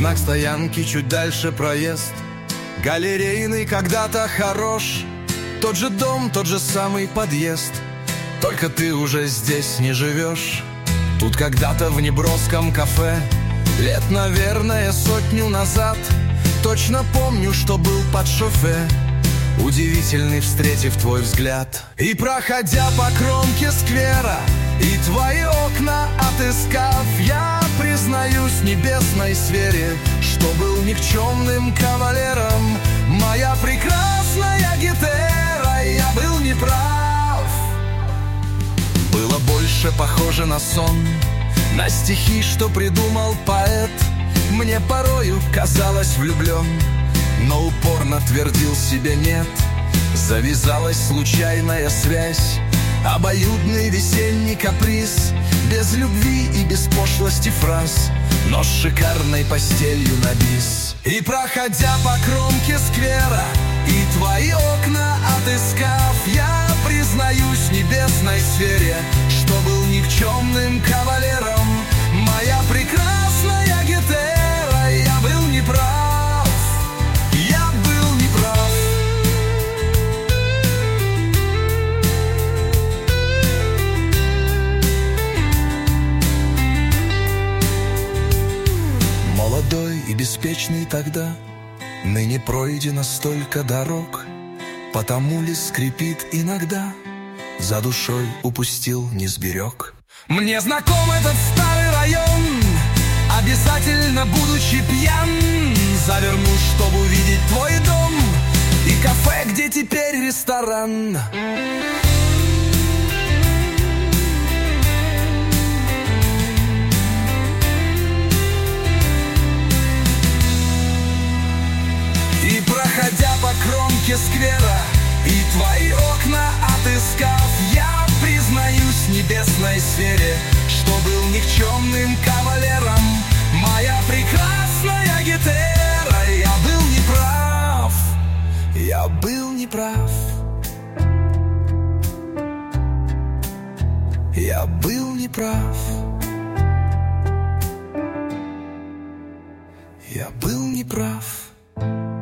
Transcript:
знак стоянки, чуть дальше проезд. Галерейный когда-то хорош, тот же дом, тот же самый подъезд. Только ты уже здесь не живешь. Тут когда-то в неброском кафе, лет, наверное, 100 назад, точно помню, что был под шофе, удивительный, встретив твой взгляд. И проходя по кромке сквера, и твои окна отыскав, я признаюсь небесной сфере, что был никчемным кавалером. Моя прекрасная гитара, я был неправ. Было больше похоже на сон, на стихи, что придумал поэт. Мне порою казалось влюблен, но упорно твердил себе нет. Завязалась случайная связь, обоюдный весенний каприз, без любви и без пошлости фраз, но с шикарной постелью на бис. И проходя по кромке сквера, и твои окна отыскав, я признаюсь небесной сфере, что был никчемным кавалером. Моя прекрасная гитара, я был неправ. Я был неправ. Молодой и беспечный тогда, ныне пройдено столько дорог. Потому ли скрипит иногда, за душой упустил, не сберег. Мне знаком этот старый район, обязательно будучи пьян заверну, чтобы увидеть твой дом и кафе, где теперь ресторан. И проходя по кромке сквера, и твои окна отыскав, я признаюсь небесной сфере, что был никчемным кавалером. Моя прекрасная гитара, я был неправ. Я был неправ. Я был неправ. Я был неправ.